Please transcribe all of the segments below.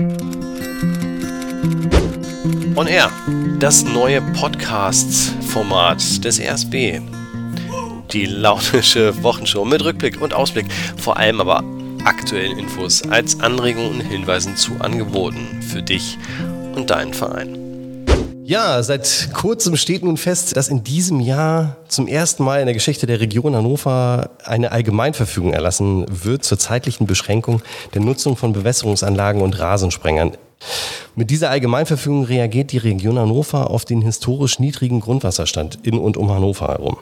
On Air, das neue Podcast-Format des RSB. Die launische Wochenshow mit Rückblick und Ausblick, vor allem aber aktuellen Infos als Anregungen und Hinweisen zu Angeboten für dich und deinen Verein. Ja, seit kurzem steht nun fest, dass in diesem Jahr zum ersten Mal in der Geschichte der Region Hannover eine Allgemeinverfügung erlassen wird zur zeitlichen Beschränkung der Nutzung von Bewässerungsanlagen und Rasensprengern. Mit dieser Allgemeinverfügung reagiert die Region Hannover auf den historisch niedrigen Grundwasserstand in und um Hannover herum.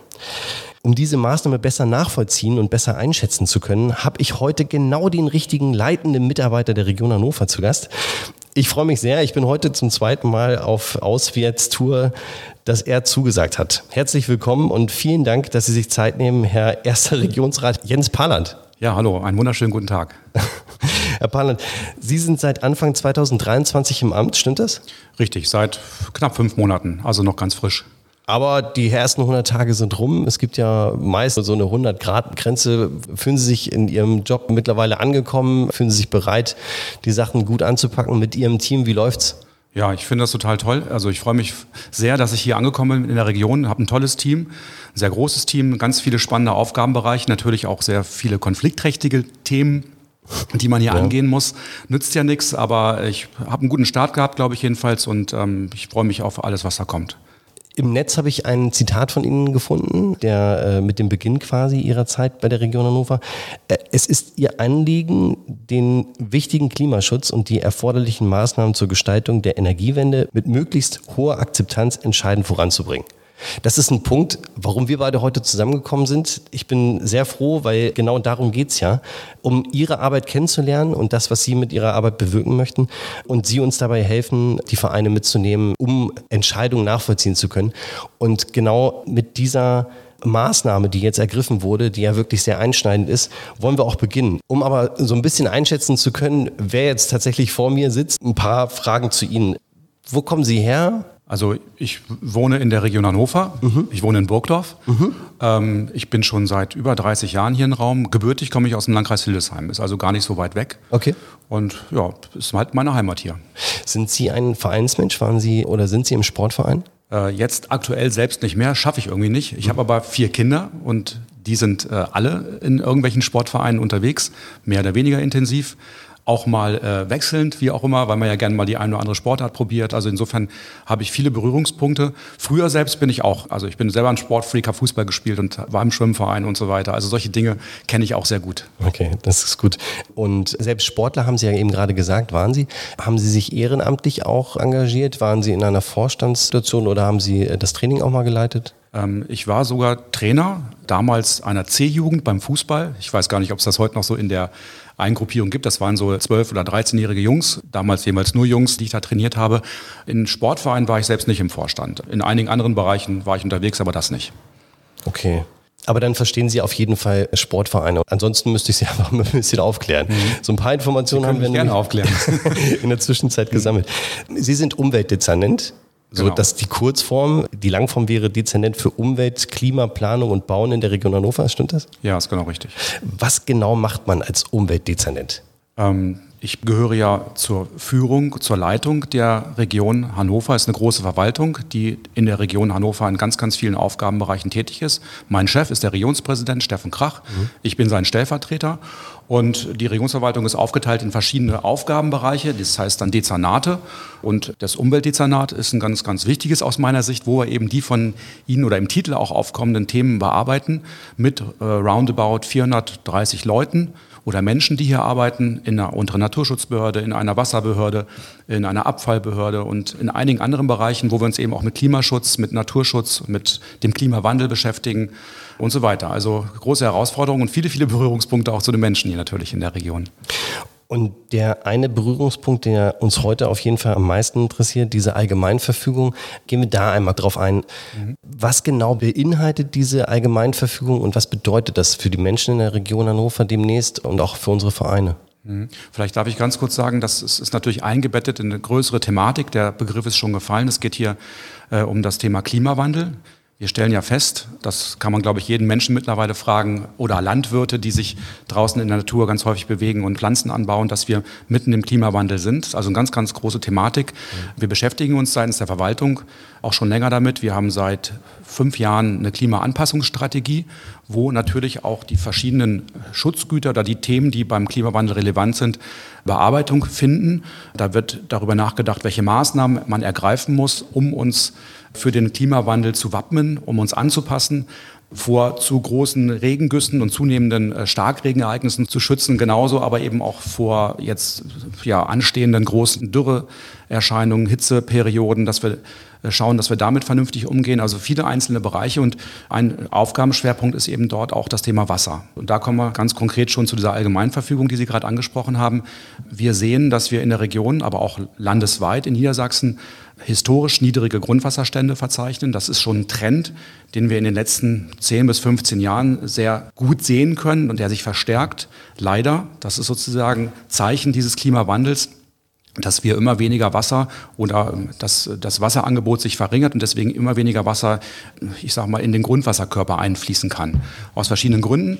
Um diese Maßnahme besser nachvollziehen und besser einschätzen zu können, habe ich heute genau den richtigen leitenden Mitarbeiter der Region Hannover zu Gast. Ich freue mich sehr, ich bin heute zum zweiten Mal auf Auswärtstour, dass er zugesagt hat. Herzlich willkommen und vielen Dank, dass Sie sich Zeit nehmen, Herr Erster Regionsrat Jens Palandt. Ja, hallo, einen wunderschönen guten Tag. Herr Palandt, Sie sind seit Anfang 2023 im Amt, stimmt das? Richtig, seit knapp 5 Monaten, also noch ganz frisch. Aber die ersten 100 Tage sind rum. Es gibt ja meist so eine 100-Grad-Grenze. Fühlen Sie sich in Ihrem Job mittlerweile angekommen? Fühlen Sie sich bereit, die Sachen gut anzupacken mit Ihrem Team? Wie läuft's? Ja, ich finde das total toll. Also ich freue mich sehr, dass ich hier angekommen bin in der Region. Habe ein tolles Team, ein sehr großes Team, ganz viele spannende Aufgabenbereiche, natürlich auch sehr viele konfliktträchtige Themen, die man hier angehen muss. Nützt ja nichts, aber ich habe einen guten Start gehabt, glaube ich jedenfalls. Und ich freue mich auf alles, was da kommt. Im Netz habe ich ein Zitat von Ihnen gefunden, der mit dem Beginn quasi Ihrer Zeit bei der Region Hannover. Es ist Ihr Anliegen, den wichtigen Klimaschutz und die erforderlichen Maßnahmen zur Gestaltung der Energiewende mit möglichst hoher Akzeptanz entscheidend voranzubringen. Das ist ein Punkt, warum wir beide heute zusammengekommen sind. Ich bin sehr froh, weil genau darum geht's ja, um Ihre Arbeit kennenzulernen und das, was Sie mit Ihrer Arbeit bewirken möchten und Sie uns dabei helfen, die Vereine mitzunehmen, um Entscheidungen nachvollziehen zu können. Und genau mit dieser Maßnahme, die jetzt ergriffen wurde, die ja wirklich sehr einschneidend ist, wollen wir auch beginnen. Um aber so ein bisschen einschätzen zu können, wer jetzt tatsächlich vor mir sitzt, ein paar Fragen zu Ihnen. Wo kommen Sie her? Also ich wohne in der Region Hannover, Ich wohne in Burgdorf. Ich bin schon seit über 30 Jahren hier im Raum. Gebürtig komme ich aus dem Landkreis Hildesheim, ist also gar nicht so weit weg. Okay. Und ja, ist halt meine Heimat hier. Sind Sie ein Vereinsmensch? Waren Sie oder sind Sie im Sportverein? Jetzt aktuell selbst nicht mehr, schaffe ich irgendwie nicht. Ich habe aber 4 Kinder und die sind alle in irgendwelchen Sportvereinen unterwegs, mehr oder weniger intensiv. Auch mal wechselnd, wie auch immer, weil man ja gerne mal die eine oder andere Sportart probiert. Also insofern habe ich viele Berührungspunkte. Früher selbst bin ich auch, also ich bin selber ein Sportfreak, habe Fußball gespielt und war im Schwimmverein und so weiter. Also solche Dinge kenne ich auch sehr gut. Okay, das ist gut. Und selbst Sportler, haben Sie ja eben gerade gesagt, waren Sie. Haben Sie sich ehrenamtlich auch engagiert? Waren Sie in einer Vorstandssituation oder haben Sie das Training auch mal geleitet? Ich war sogar Trainer, damals einer C-Jugend beim Fußball. Ich weiß gar nicht, ob es das heute noch so in der Eingruppierung gibt. Das waren so 12- oder 13-jährige Jungs, damals jeweils nur Jungs, die ich da trainiert habe. In Sportvereinen war ich selbst nicht im Vorstand. In einigen anderen Bereichen war ich unterwegs, aber das nicht. Okay. Aber dann verstehen Sie auf jeden Fall Sportvereine. Ansonsten müsste ich Sie einfach mal ein bisschen aufklären. So ein paar Informationen haben wir gerne aufklären. in der Zwischenzeit gesammelt. Sie sind Umweltdezernent. So, Genau. dass die Kurzform, die Langform wäre Dezernent für Umwelt, Klimaplanung und Bauen in der Region Hannover, stimmt das? Ja, ist genau richtig. Was genau macht man als Umweltdezernent? Ich gehöre ja zur Führung, zur Leitung der Region Hannover. Es ist eine große Verwaltung, die in der Region Hannover in ganz, ganz vielen Aufgabenbereichen tätig ist. Mein Chef ist der Regionspräsident Steffen Krach. Ich bin sein Stellvertreter. Und die Regionsverwaltung ist aufgeteilt in verschiedene Aufgabenbereiche, das heißt dann Dezernate. Und das Umweltdezernat ist ein ganz, ganz wichtiges aus meiner Sicht, wo wir eben die von Ihnen oder im Titel auch aufkommenden Themen bearbeiten mit roundabout 430 Leuten oder Menschen, die hier arbeiten, in einer unteren Naturschutzbehörde, in einer Wasserbehörde, in einer Abfallbehörde und in einigen anderen Bereichen, wo wir uns eben auch mit Klimaschutz, mit Naturschutz, mit dem Klimawandel beschäftigen und so weiter. Also große Herausforderungen und viele, viele Berührungspunkte auch zu den Menschen hier natürlich in der Region. Und der eine Berührungspunkt, der uns heute auf jeden Fall am meisten interessiert, diese Allgemeinverfügung, gehen wir da einmal drauf ein. Was genau beinhaltet diese Allgemeinverfügung und was bedeutet das für die Menschen in der Region Hannover demnächst und auch für unsere Vereine? Vielleicht darf ich ganz kurz sagen, das ist natürlich eingebettet in eine größere Thematik. Der Begriff ist schon gefallen. Es geht hier um das Thema Klimawandel. Wir stellen ja fest, das kann man, glaube ich, jeden Menschen mittlerweile fragen, oder Landwirte, die sich draußen in der Natur ganz häufig bewegen und Pflanzen anbauen, dass wir mitten im Klimawandel sind. Also eine ganz, ganz große Thematik. Wir beschäftigen uns seitens der Verwaltung auch schon länger damit. Wir haben seit 5 Jahren eine Klimaanpassungsstrategie, wo natürlich auch die verschiedenen Schutzgüter oder die Themen, die beim Klimawandel relevant sind, Bearbeitung finden. Da wird darüber nachgedacht, welche Maßnahmen man ergreifen muss, um uns für den Klimawandel zu wappnen, um uns anzupassen, vor zu großen Regengüssen und zunehmenden Starkregenereignissen zu schützen, genauso aber eben auch vor jetzt anstehenden großen Dürreerscheinungen, Hitzeperioden, dass wir schauen, dass wir damit vernünftig umgehen. Also viele einzelne Bereiche, und ein Aufgabenschwerpunkt ist eben dort auch das Thema Wasser. Und da kommen wir ganz konkret schon zu dieser Allgemeinverfügung, die Sie gerade angesprochen haben. Wir sehen, dass wir in der Region, aber auch landesweit in Niedersachsen historisch niedrige Grundwasserstände verzeichnen. Das ist schon ein Trend, den wir in den letzten 10 bis 15 Jahren sehr gut sehen können und der sich verstärkt. Leider, das ist sozusagen Zeichen dieses Klimawandels, dass wir immer weniger Wasser oder dass das Wasserangebot sich verringert und deswegen immer weniger Wasser, in den Grundwasserkörper einfließen kann. Aus verschiedenen Gründen.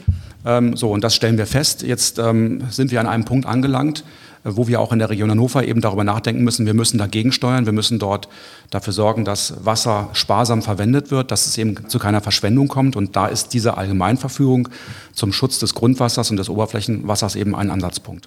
Und das stellen wir fest. Jetzt sind wir an einem Punkt angelangt, wo wir auch in der Region Hannover eben darüber nachdenken müssen, wir müssen dagegen steuern, wir müssen dort dafür sorgen, dass Wasser sparsam verwendet wird, dass es eben zu keiner Verschwendung kommt. Und da ist diese Allgemeinverfügung zum Schutz des Grundwassers und des Oberflächenwassers eben ein Ansatzpunkt.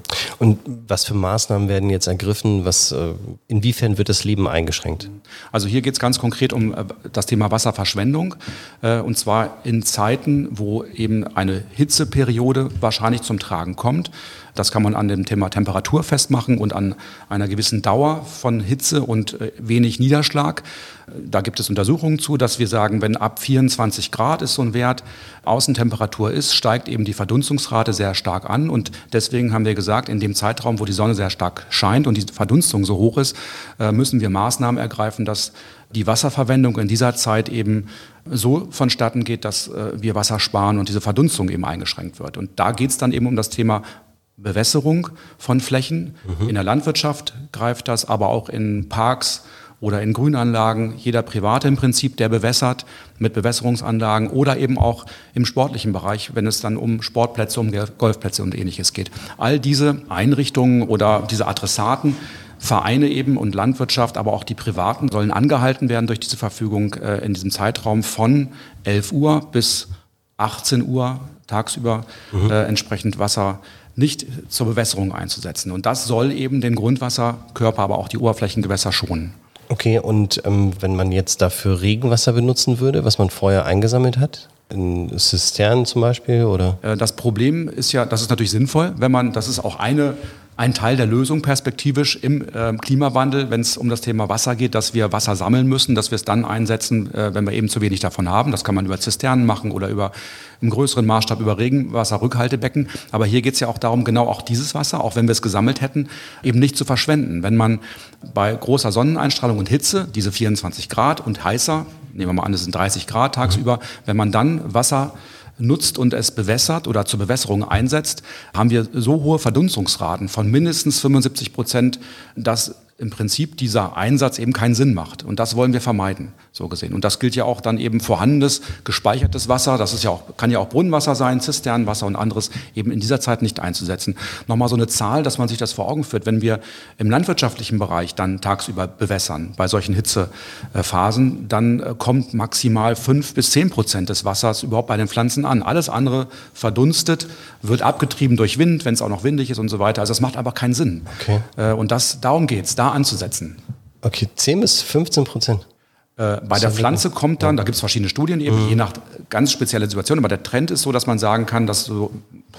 Und was für Maßnahmen werden jetzt ergriffen? Inwiefern wird das Leben eingeschränkt? Also hier geht es ganz konkret um das Thema Wasserverschwendung. Und zwar in Zeiten, wo eben eine Hitzeperiode wahrscheinlich zum Tragen kommt. Das kann man an dem Thema Temperatur festmachen und an einer gewissen Dauer von Hitze und wenig Niederschlag. Da gibt es Untersuchungen zu, dass wir sagen, wenn ab 24 Grad ist so ein Wert, Außentemperatur ist, steigt eben die Verdunstungsrate sehr stark an. Und deswegen haben wir gesagt, in dem Zeitraum, wo die Sonne sehr stark scheint und die Verdunstung so hoch ist, müssen wir Maßnahmen ergreifen, dass die Wasserverwendung in dieser Zeit eben so vonstatten geht, dass wir Wasser sparen und diese Verdunstung eben eingeschränkt wird. Und da geht es dann eben um das Thema Bewässerung von Flächen. In der Landwirtschaft greift das, aber auch in Parks oder in Grünanlagen. Jeder Private im Prinzip, der bewässert mit Bewässerungsanlagen oder eben auch im sportlichen Bereich, wenn es dann um Sportplätze, um Golfplätze und Ähnliches geht. All diese Einrichtungen oder diese Adressaten, Vereine eben und Landwirtschaft, aber auch die Privaten sollen angehalten werden durch diese Verfügung in diesem Zeitraum von 11 Uhr bis 18 Uhr tagsüber entsprechend Wasser nicht zur Bewässerung einzusetzen. Und das soll eben den Grundwasserkörper, aber auch die Oberflächengewässer schonen. Okay, und wenn man jetzt dafür Regenwasser benutzen würde, was man vorher eingesammelt hat? In Zisternen zum Beispiel, oder? Das Problem ist ja, das ist natürlich sinnvoll, das ist auch ein Teil der Lösung perspektivisch im Klimawandel, wenn es um das Thema Wasser geht, dass wir Wasser sammeln müssen, dass wir es dann einsetzen, wenn wir eben zu wenig davon haben. Das kann man über Zisternen machen oder im größeren Maßstab über Regenwasserrückhaltebecken. Aber hier geht es ja auch darum, genau auch dieses Wasser, auch wenn wir es gesammelt hätten, eben nicht zu verschwenden. Wenn man bei großer Sonneneinstrahlung und Hitze, diese 24 Grad und heißer, nehmen wir mal an, es sind 30 Grad tagsüber, wenn man dann Wasser nutzt und es bewässert oder zur Bewässerung einsetzt, haben wir so hohe Verdunstungsraten von mindestens 75%, dass im Prinzip dieser Einsatz eben keinen Sinn macht. Und das wollen wir vermeiden, so gesehen. Und das gilt ja auch dann eben vorhandenes, gespeichertes Wasser, das ist ja auch, kann ja auch Brunnenwasser sein, Zisternenwasser und anderes, eben in dieser Zeit nicht einzusetzen. Nochmal so eine Zahl, dass man sich das vor Augen führt, wenn wir im landwirtschaftlichen Bereich dann tagsüber bewässern, bei solchen Hitzephasen, dann kommt maximal 5-10% des Wassers überhaupt bei den Pflanzen an. Alles andere verdunstet, wird abgetrieben durch Wind, wenn es auch noch windig ist und so weiter. Also das macht einfach keinen Sinn. Okay. Und darum geht's, da anzusetzen. Okay, 10-15%. Bei der Pflanze kommt dann, da gibt es verschiedene Studien, eben je nach ganz spezieller Situation, aber der Trend ist so, dass man sagen kann, dass so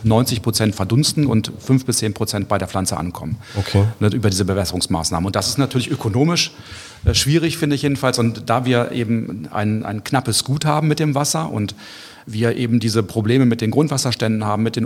90% verdunsten und 5-10% bei der Pflanze ankommen. Okay. Über diese Bewässerungsmaßnahmen. Und das ist natürlich ökonomisch schwierig, finde ich jedenfalls. Und da wir eben ein knappes Gut haben mit dem Wasser und wir eben diese Probleme mit den Grundwasserständen haben, mit den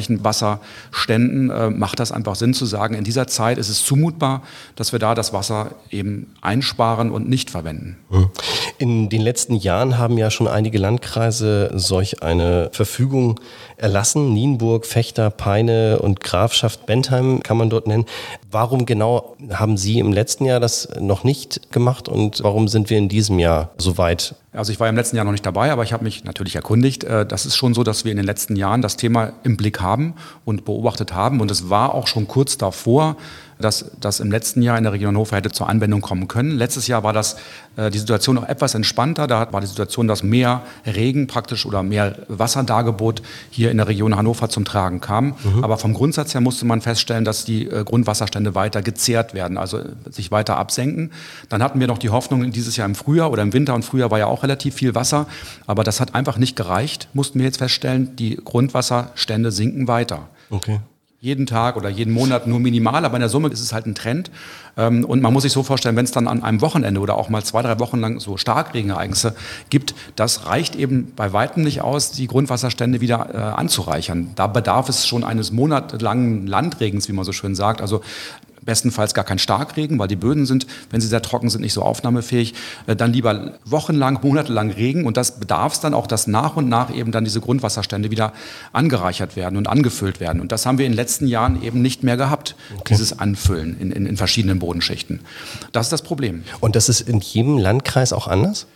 Oberflächenwasserständen, macht das einfach Sinn zu sagen, in dieser Zeit ist es zumutbar, dass wir da das Wasser eben einsparen und nicht verwenden. In den letzten Jahren haben ja schon einige Landkreise solch eine Verfügung erlassen. Limburg, Vechta, Peine und Grafschaft Bentheim kann man dort nennen. Warum genau haben Sie im letzten Jahr das noch nicht gemacht und warum sind wir in diesem Jahr so weit? Also ich war im letzten Jahr noch nicht dabei, aber ich habe mich natürlich erkundigt. Das ist schon so, dass wir in den letzten Jahren das Thema im Blick haben und beobachtet haben. Und es war auch schon kurz davor, dass das im letzten Jahr in der Region Hannover hätte zur Anwendung kommen können. Letztes Jahr war die Situation noch etwas entspannter. Da war die Situation, dass mehr Regen praktisch oder mehr Wasserdargebot hier in der Region Hannover zum Tragen kam. Aber vom Grundsatz her musste man feststellen, dass die Grundwasserstände weiter gezehrt werden, also sich weiter absenken. Dann hatten wir noch die Hoffnung, dieses Jahr im Frühjahr oder im Winter und Frühjahr war ja auch relativ viel Wasser. Aber das hat einfach nicht gereicht, mussten wir jetzt feststellen. Die Grundwasserstände sinken weiter. Okay. Jeden Tag oder jeden Monat nur minimal, aber in der Summe ist es halt ein Trend. Und man muss sich so vorstellen, wenn es dann an einem Wochenende oder auch mal 2-3 Wochen lang so Starkregenereignisse gibt, das reicht eben bei weitem nicht aus, die Grundwasserstände wieder anzureichern. Da bedarf es schon eines monatelangen Landregens, wie man so schön sagt. Also bestenfalls gar kein Starkregen, weil die Böden sind, wenn sie sehr trocken sind, nicht so aufnahmefähig. Dann lieber wochenlang, monatelang Regen und das bedarf es dann auch, dass nach und nach eben dann diese Grundwasserstände wieder angereichert werden und angefüllt werden. Und das haben wir in den letzten Jahren eben nicht mehr gehabt, dieses Anfüllen in verschiedenen Bodenschichten. Das ist das Problem. Und das ist in jedem Landkreis auch anders?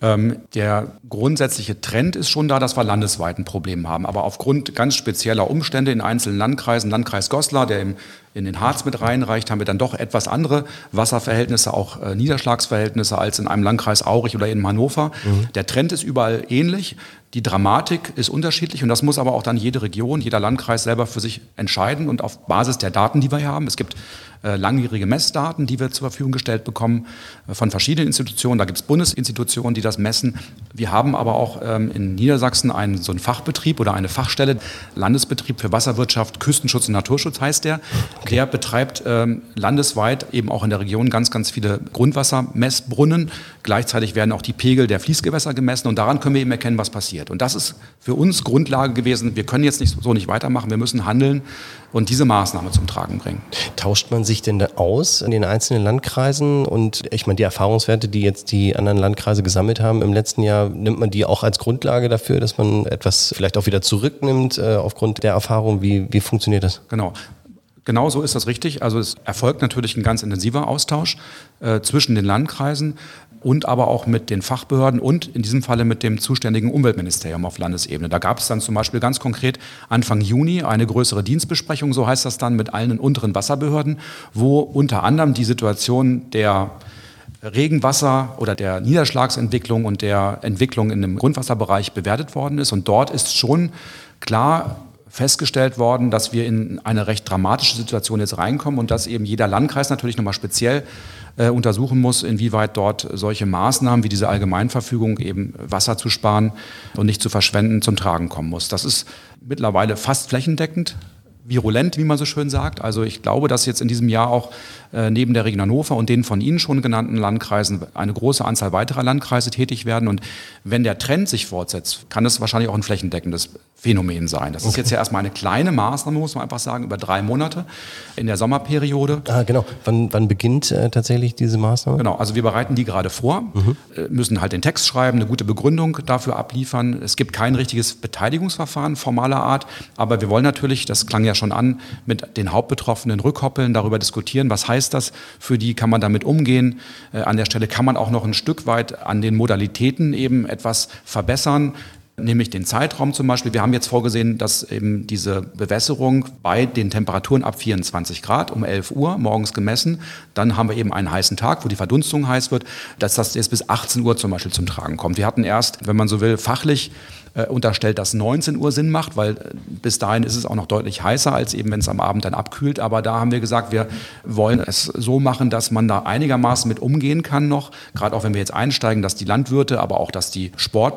Der grundsätzliche Trend ist schon da, dass wir landesweit ein Problem haben. Aber aufgrund ganz spezieller Umstände in einzelnen Landkreisen, Landkreis Goslar, der in den Harz mit reinreicht, haben wir dann doch etwas andere Wasserverhältnisse, auch Niederschlagsverhältnisse als in einem Landkreis Aurich oder in Hannover. Der Trend ist überall ähnlich. Die Dramatik ist unterschiedlich und das muss aber auch dann jede Region, jeder Landkreis selber für sich entscheiden und auf Basis der Daten, die wir hier haben. Es gibt langjährige Messdaten, die wir zur Verfügung gestellt bekommen von verschiedenen Institutionen. Da gibt es Bundesinstitutionen, die das messen. Wir haben aber auch in Niedersachsen so einen Fachbetrieb oder eine Fachstelle, Landesbetrieb für Wasserwirtschaft, Küstenschutz und Naturschutz heißt der. Okay. Der betreibt landesweit eben auch in der Region ganz, ganz viele Grundwassermessbrunnen. Gleichzeitig werden auch die Pegel der Fließgewässer gemessen und daran können wir eben erkennen, was passiert. Und das ist für uns Grundlage gewesen. Wir können jetzt nicht weitermachen. Wir müssen handeln und diese Maßnahme zum Tragen bringen. Tauscht man sich denn da aus in den einzelnen Landkreisen? Und ich meine, die Erfahrungswerte, die jetzt die anderen Landkreise gesammelt haben im letzten Jahr, nimmt man die auch als Grundlage dafür, dass man etwas vielleicht auch wieder zurücknimmt aufgrund der Erfahrung? Wie funktioniert das? Genau so ist das richtig. Also es erfolgt natürlich ein ganz intensiver Austausch zwischen den Landkreisen und aber auch mit den Fachbehörden und in diesem Falle mit dem zuständigen Umweltministerium auf Landesebene. Da gab es dann zum Beispiel ganz konkret Anfang Juni eine größere Dienstbesprechung, so heißt das dann, mit allen unteren Wasserbehörden, wo unter anderem die Situation der Regenwasser oder der Niederschlagsentwicklung und der Entwicklung in dem Grundwasserbereich bewertet worden ist. Und dort ist schon klar festgestellt worden, dass wir in eine recht dramatische Situation jetzt reinkommen und dass eben jeder Landkreis natürlich nochmal speziell untersuchen muss, inwieweit dort solche Maßnahmen wie diese Allgemeinverfügung, eben Wasser zu sparen und nicht zu verschwenden, zum Tragen kommen muss. Das ist mittlerweile fast flächendeckend, virulent, wie man so schön sagt. Also ich glaube, dass jetzt in diesem Jahr auch neben der Region Hannover und den von Ihnen schon genannten Landkreisen eine große Anzahl weiterer Landkreise tätig werden. Und wenn der Trend sich fortsetzt, kann es wahrscheinlich auch ein flächendeckendes Phänomen sein. Das ist jetzt ja erstmal eine kleine Maßnahme, muss man einfach sagen, über 3 Monate in der Sommerperiode. Genau. Wann beginnt tatsächlich diese Maßnahme? Genau, also wir bereiten die gerade vor, müssen halt den Text schreiben, eine gute Begründung dafür abliefern. Es gibt kein richtiges Beteiligungsverfahren formaler Art, aber wir wollen natürlich, das klang ja schon an, mit den Hauptbetroffenen rückkoppeln, darüber diskutieren, was heißt das für die, kann man damit umgehen. An der Stelle kann man auch noch ein Stück weit an den Modalitäten eben etwas verbessern, nämlich den Zeitraum zum Beispiel. Wir haben jetzt vorgesehen, dass eben diese Bewässerung bei den Temperaturen ab 24 Grad um 11 Uhr morgens gemessen, dann haben wir eben einen heißen Tag, wo die Verdunstung heiß wird, dass das jetzt bis 18 Uhr zum Beispiel zum Tragen kommt. Wir hatten erst, wenn man so will, fachlich unterstellt, dass 19 Uhr Sinn macht, weil bis dahin ist es auch noch deutlich heißer, als eben, wenn es am Abend dann abkühlt. Aber da haben wir gesagt, wir wollen es so machen, dass man da einigermaßen mit umgehen kann noch. Gerade auch wenn wir jetzt einsteigen, dass die Landwirte, aber auch, dass die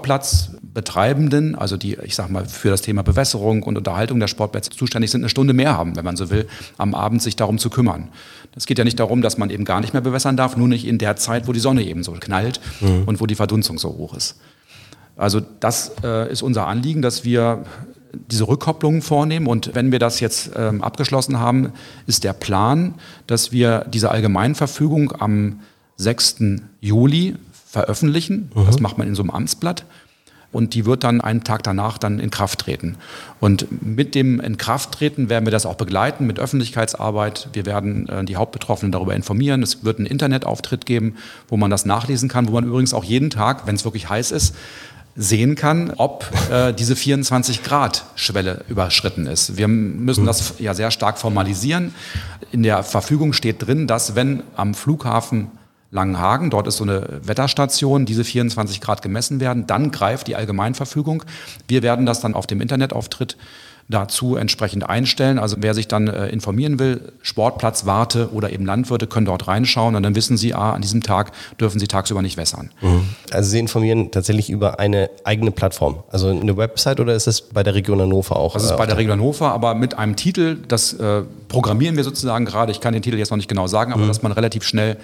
Sportplatzbetreibenden, also die, ich sag mal, für das Thema Bewässerung und Unterhaltung der Sportplätze zuständig sind, eine Stunde mehr haben, wenn man so will, am Abend sich darum zu kümmern. Es geht ja nicht darum, dass man eben gar nicht mehr bewässern darf, nur nicht in der Zeit, wo die Sonne eben so knallt und wo die Verdunstung so hoch ist. Also das ist unser Anliegen, dass wir diese Rückkopplungen vornehmen. Und wenn wir das jetzt abgeschlossen haben, ist der Plan, dass wir diese Allgemeinverfügung am 6. Juli veröffentlichen. Das macht man in so einem Amtsblatt. und die wird dann einen Tag danach dann in Kraft treten. Und mit dem Inkrafttreten werden wir das auch begleiten mit Öffentlichkeitsarbeit. Wir werden die Hauptbetroffenen darüber informieren. Es wird einen Internetauftritt geben, wo man das nachlesen kann, wo man übrigens auch jeden Tag, wenn es wirklich heiß ist, sehen kann, ob diese 24-Grad-Schwelle überschritten ist. Wir müssen das ja sehr stark formalisieren. In der Verfügung steht drin, dass wenn am Flughafen Langenhagen, dort ist so eine Wetterstation, diese 24 Grad gemessen werden, dann greift die Allgemeinverfügung. Wir werden das dann auf dem Internetauftritt dazu entsprechend einstellen. Also wer sich dann informieren will, Sportplatz, Warte oder eben Landwirte können dort reinschauen und dann wissen sie, an diesem Tag dürfen sie tagsüber nicht wässern. Also Sie informieren tatsächlich über eine eigene Plattform, also eine Website, oder ist das bei der Region Hannover auch? Das ist bei der Region Hannover, aber mit einem Titel, das programmieren wir sozusagen gerade. Ich kann den Titel jetzt noch nicht genau sagen, aber dass man relativ schnell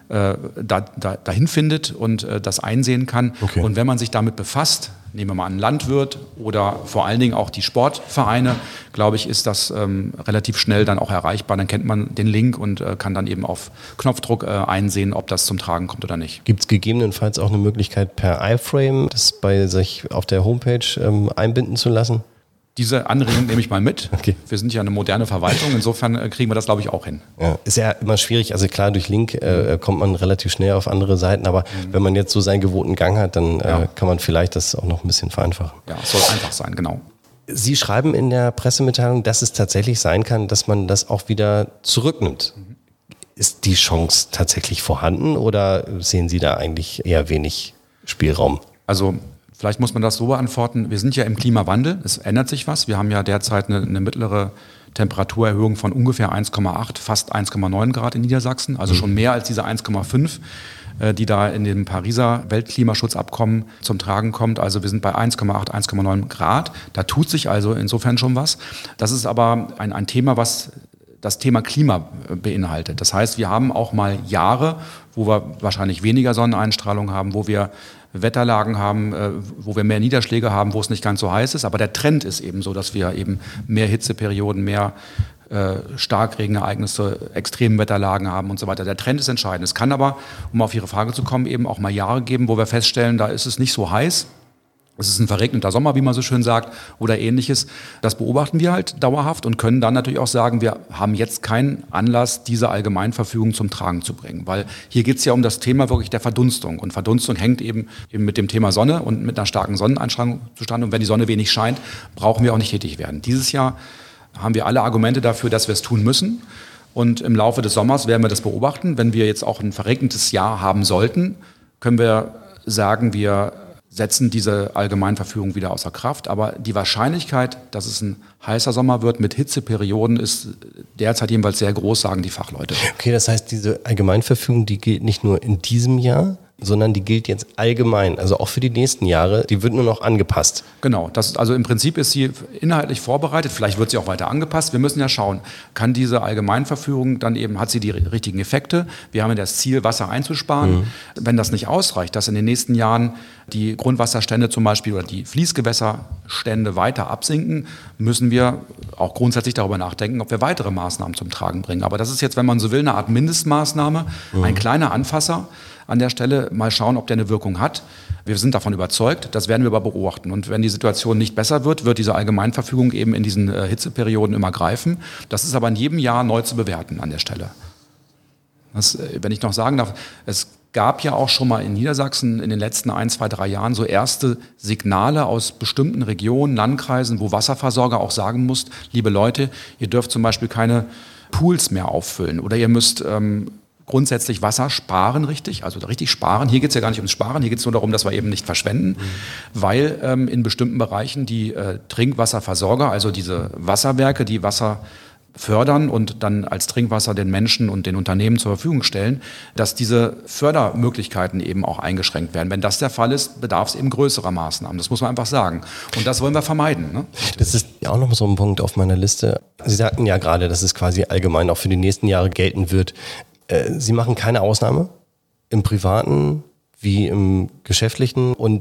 dahin findet und das einsehen kann. Okay. Und wenn man sich damit befasst, nehmen wir mal an, Landwirt oder vor allen Dingen auch die Sportvereine, glaube ich, ist das relativ schnell dann auch erreichbar. Dann kennt man den Link und kann dann eben auf Knopfdruck einsehen, ob das zum Tragen kommt oder nicht. Gibt es gegebenenfalls auch eine Möglichkeit, per iFrame das bei sich auf der Homepage einbinden zu lassen? Diese Anregung nehme ich mal mit. Okay. Wir sind ja eine moderne Verwaltung, insofern kriegen wir das, glaube ich, auch hin. Ja, ist ja immer schwierig, also klar, durch Link kommt man relativ schnell auf andere Seiten, aber wenn man jetzt so seinen gewohnten Gang hat, dann kann man vielleicht das auch noch ein bisschen vereinfachen. Ja, es soll einfach sein, genau. Sie schreiben in der Pressemitteilung, dass es tatsächlich sein kann, dass man das auch wieder zurücknimmt. Ist die Chance tatsächlich vorhanden oder sehen Sie da eigentlich eher wenig Spielraum? Also vielleicht muss man das so beantworten, wir sind ja im Klimawandel, es ändert sich was. Wir haben ja derzeit eine mittlere Temperaturerhöhung von ungefähr 1,8, fast 1,9 Grad in Niedersachsen, also schon mehr als diese 1,5, die da in dem Pariser Weltklimaschutzabkommen zum Tragen kommt. Also wir sind bei 1,8, 1,9 Grad. Da tut sich also insofern schon was. Das ist aber ein Thema, was das Thema Klima beinhaltet. Das heißt, wir haben auch mal Jahre, wo wir wahrscheinlich weniger Sonneneinstrahlung haben, wo wir Wetterlagen haben, wo wir mehr Niederschläge haben, wo es nicht ganz so heiß ist. Aber der Trend ist eben so, dass wir eben mehr Hitzeperioden, mehr Starkregenereignisse, Extremwetterlagen haben und so weiter. Der Trend ist entscheidend. Es kann aber, um auf Ihre Frage zu kommen, eben auch mal Jahre geben, wo wir feststellen, da ist es nicht so heiß. Es ist ein verregneter Sommer, wie man so schön sagt, oder ähnliches. Das beobachten wir halt dauerhaft und können dann natürlich auch sagen, wir haben jetzt keinen Anlass, diese Allgemeinverfügung zum Tragen zu bringen. Weil hier geht es ja um das Thema wirklich der Verdunstung. Und Verdunstung hängt eben mit dem Thema Sonne und mit einer starken Sonneneinstrahlung zustande. Und wenn die Sonne wenig scheint, brauchen wir auch nicht tätig werden. Dieses Jahr haben wir alle Argumente dafür, dass wir es tun müssen. Und im Laufe des Sommers werden wir das beobachten. Wenn wir jetzt auch ein verregnetes Jahr haben sollten, können wir sagen, wir setzen diese Allgemeinverfügung wieder außer Kraft. Aber die Wahrscheinlichkeit, dass es ein heißer Sommer wird mit Hitzeperioden, ist derzeit jedenfalls sehr groß, sagen die Fachleute. Okay, das heißt, diese Allgemeinverfügung, die gilt nicht nur in diesem Jahr, sondern die gilt jetzt allgemein, also auch für die nächsten Jahre. Die wird nur noch angepasst. Genau, also im Prinzip ist sie inhaltlich vorbereitet. Vielleicht wird sie auch weiter angepasst. Wir müssen ja schauen, kann diese Allgemeinverfügung dann eben, hat sie die richtigen Effekte? Wir haben ja das Ziel, Wasser einzusparen. Wenn das nicht ausreicht, dass in den nächsten Jahren die Grundwasserstände zum Beispiel oder die Fließgewässerstände weiter absinken, müssen wir auch grundsätzlich darüber nachdenken, ob wir weitere Maßnahmen zum Tragen bringen. Aber das ist jetzt, wenn man so will, eine Art Mindestmaßnahme, ein kleiner Anfasser an der Stelle, mal schauen, ob der eine Wirkung hat. Wir sind davon überzeugt, das werden wir aber beobachten. Und wenn die Situation nicht besser wird, wird diese Allgemeinverfügung eben in diesen Hitzeperioden immer greifen. Das ist aber in jedem Jahr neu zu bewerten an der Stelle. Das, wenn ich noch sagen darf, es gab ja auch schon mal in Niedersachsen in den letzten 1, 2, 3 Jahren so erste Signale aus bestimmten Regionen, Landkreisen, wo Wasserversorger auch sagen muss, liebe Leute, ihr dürft zum Beispiel keine Pools mehr auffüllen oder ihr müsst grundsätzlich Wasser sparen, richtig, also richtig sparen. Hier geht es ja gar nicht ums Sparen, hier geht es nur darum, dass wir eben nicht verschwenden, weil in bestimmten Bereichen die Trinkwasserversorger, also diese Wasserwerke, die Wasser fördern und dann als Trinkwasser den Menschen und den Unternehmen zur Verfügung stellen, dass diese Fördermöglichkeiten eben auch eingeschränkt werden. Wenn das der Fall ist, bedarf es eben größerer Maßnahmen. Das muss man einfach sagen. Und das wollen wir vermeiden. Ne? Das ist ja auch noch so ein Punkt auf meiner Liste. Sie sagten ja gerade, dass es quasi allgemein auch für die nächsten Jahre gelten wird. Sie machen keine Ausnahme im Privaten wie im Geschäftlichen und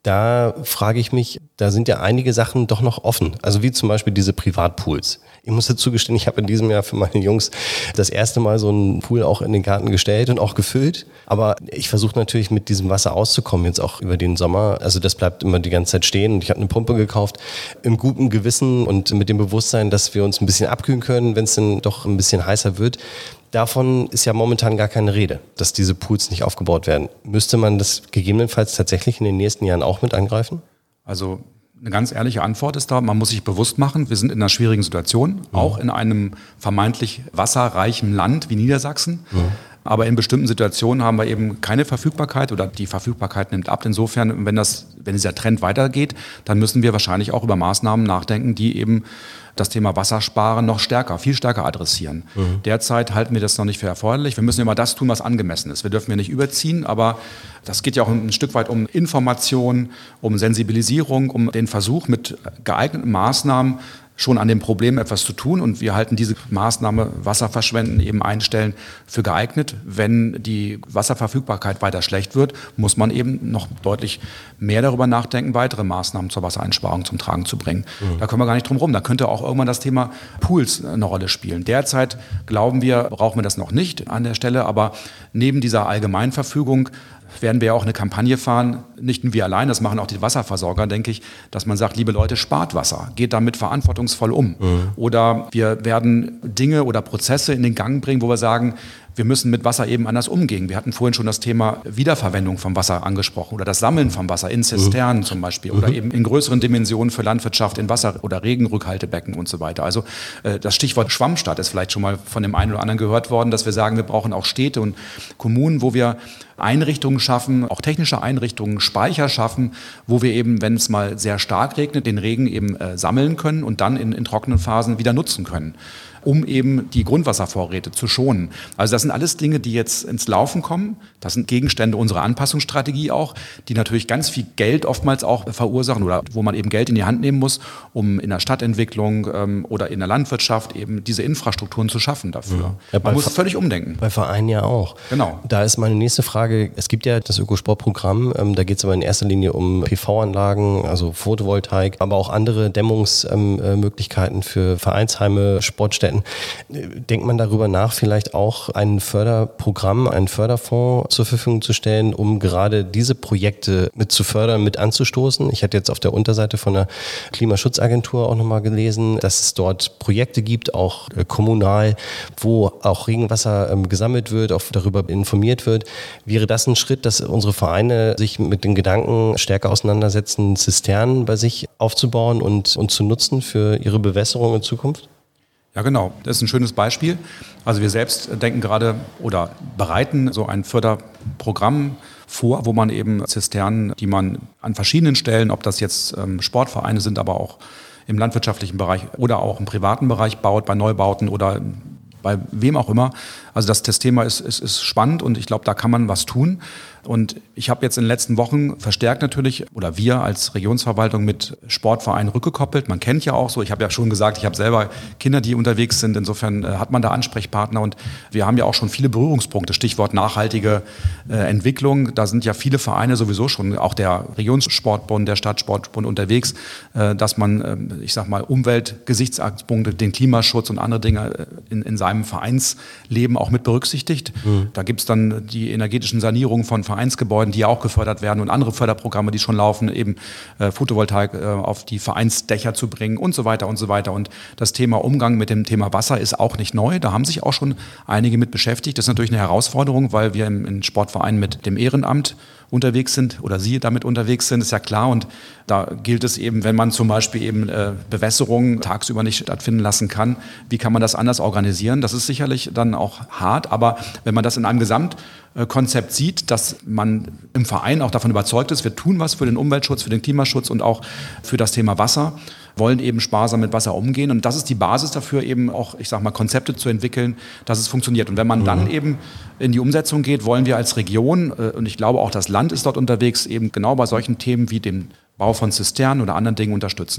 Da frage ich mich, da sind ja einige Sachen doch noch offen. Also wie zum Beispiel diese Privatpools. Ich muss dazu gestehen, ich habe in diesem Jahr für meine Jungs das erste Mal so einen Pool auch in den Garten gestellt und auch gefüllt. Aber ich versuche natürlich mit diesem Wasser auszukommen, jetzt auch über den Sommer. Also das bleibt immer die ganze Zeit stehen. Und ich habe eine Pumpe gekauft, im guten Gewissen und mit dem Bewusstsein, dass wir uns ein bisschen abkühlen können, wenn es dann doch ein bisschen heißer wird. Davon ist ja momentan gar keine Rede, dass diese Pools nicht aufgebaut werden. Müsste man das gegebenenfalls tatsächlich in den nächsten Jahren auch mit angreifen? Also eine ganz ehrliche Antwort ist da, man muss sich bewusst machen, wir sind in einer schwierigen Situation, auch in einem vermeintlich wasserreichen Land wie Niedersachsen. Aber in bestimmten Situationen haben wir eben keine Verfügbarkeit oder die Verfügbarkeit nimmt ab. Insofern, wenn dieser Trend weitergeht, dann müssen wir wahrscheinlich auch über Maßnahmen nachdenken, die eben das Thema Wassersparen noch stärker, viel stärker adressieren. Derzeit halten wir das noch nicht für erforderlich. Wir müssen immer das tun, was angemessen ist. Wir dürfen ja nicht überziehen, aber das geht ja auch ein Stück weit um Information, um Sensibilisierung, um den Versuch mit geeigneten Maßnahmen schon an dem Problem etwas zu tun, und wir halten diese Maßnahme Wasserverschwenden eben einstellen für geeignet. Wenn die Wasserverfügbarkeit weiter schlecht wird, muss man eben noch deutlich mehr darüber nachdenken, weitere Maßnahmen zur Wassereinsparung zum Tragen zu bringen. Da können wir gar nicht drum rum. Da könnte auch irgendwann das Thema Pools eine Rolle spielen. Derzeit glauben wir, brauchen wir das noch nicht an der Stelle, aber neben dieser Allgemeinverfügung werden wir auch eine Kampagne fahren, nicht nur wir allein, das machen auch die Wasserversorger, denke ich, dass man sagt, liebe Leute, spart Wasser, geht damit verantwortungsvoll um. Oder wir werden Dinge oder Prozesse in den Gang bringen, wo wir sagen, wir müssen mit Wasser eben anders umgehen. Wir hatten vorhin schon das Thema Wiederverwendung von Wasser angesprochen oder das Sammeln von Wasser in Zisternen zum Beispiel oder eben in größeren Dimensionen für Landwirtschaft in Wasser- oder Regenrückhaltebecken und so weiter. Also das Stichwort Schwammstadt ist vielleicht schon mal von dem einen oder anderen gehört worden, dass wir sagen, wir brauchen auch Städte und Kommunen, wo wir Einrichtungen schaffen, auch technische Einrichtungen, Speicher schaffen, wo wir eben, wenn es mal sehr stark regnet, den Regen eben sammeln können und dann in trockenen Phasen wieder nutzen können, um eben die Grundwasservorräte zu schonen. Also das sind alles Dinge, die jetzt ins Laufen kommen. Das sind Gegenstände unserer Anpassungsstrategie auch, die natürlich ganz viel Geld oftmals auch verursachen oder wo man eben Geld in die Hand nehmen muss, um in der Stadtentwicklung oder in der Landwirtschaft eben diese Infrastrukturen zu schaffen dafür. Ja, man muss völlig umdenken. Bei Vereinen ja auch. Genau. Da ist meine nächste Frage, es gibt ja das Ökosportprogramm, da geht es aber in erster Linie um PV-Anlagen, also Photovoltaik, aber auch andere Dämmungsmöglichkeiten für Vereinsheime, Sportstätten. Denkt man darüber nach, vielleicht auch ein Förderprogramm, einen Förderfonds zur Verfügung zu stellen, um gerade diese Projekte mit zu fördern, mit anzustoßen? Ich hatte jetzt auf der Unterseite von der Klimaschutzagentur auch nochmal gelesen, dass es dort Projekte gibt, auch kommunal, wo auch Regenwasser gesammelt wird, auch darüber informiert wird. Wäre das ein Schritt, dass unsere Vereine sich mit den Gedanken stärker auseinandersetzen, Zisternen bei sich aufzubauen und zu nutzen für ihre Bewässerung in Zukunft? Ja, genau. Das ist ein schönes Beispiel. Also wir selbst denken gerade oder bereiten so ein Förderprogramm vor, wo man eben Zisternen, die man an verschiedenen Stellen, ob das jetzt Sportvereine sind, aber auch im landwirtschaftlichen Bereich oder auch im privaten Bereich baut, bei Neubauten oder bei wem auch immer. Also das Thema ist spannend und ich glaube, da kann man was tun. Und ich habe jetzt in den letzten Wochen verstärkt natürlich, oder wir als Regionsverwaltung mit Sportvereinen rückgekoppelt. Man kennt ja auch so, ich habe ja schon gesagt, ich habe selber Kinder, die unterwegs sind. Insofern hat man da Ansprechpartner und wir haben ja auch schon viele Berührungspunkte. Stichwort nachhaltige Entwicklung. Da sind ja viele Vereine sowieso schon, auch der Regionssportbund, der Stadtsportbund unterwegs, dass man, ich sag mal, Umweltgesichtspunkte, den Klimaschutz und andere Dinge in seinem Vereinsleben auch mit berücksichtigt. Da gibt es dann die energetischen Sanierungen von Vereinsgebäuden, die ja auch gefördert werden und andere Förderprogramme, die schon laufen, eben Photovoltaik auf die Vereinsdächer zu bringen und so weiter und so weiter. Und das Thema Umgang mit dem Thema Wasser ist auch nicht neu. Da haben sich auch schon einige mit beschäftigt. Das ist natürlich eine Herausforderung, weil wir im Sportverein mit dem Ehrenamt unterwegs sind oder Sie damit unterwegs sind, ist ja klar. Und da gilt es eben, wenn man zum Beispiel eben Bewässerung tagsüber nicht stattfinden lassen kann, wie kann man das anders organisieren? Das ist sicherlich dann auch hart, aber wenn man das in einem Gesamtkonzept sieht, dass man im Verein auch davon überzeugt ist, wir tun was für den Umweltschutz, für den Klimaschutz und auch für das Thema Wasser, wollen eben sparsam mit Wasser umgehen. Und das ist die Basis dafür, eben auch, ich sag mal, Konzepte zu entwickeln, dass es funktioniert. Und wenn man dann eben in die Umsetzung geht, wollen wir als Region, und ich glaube auch das Land ist dort unterwegs, eben genau bei solchen Themen wie dem Bau von Zisternen oder anderen Dingen unterstützen.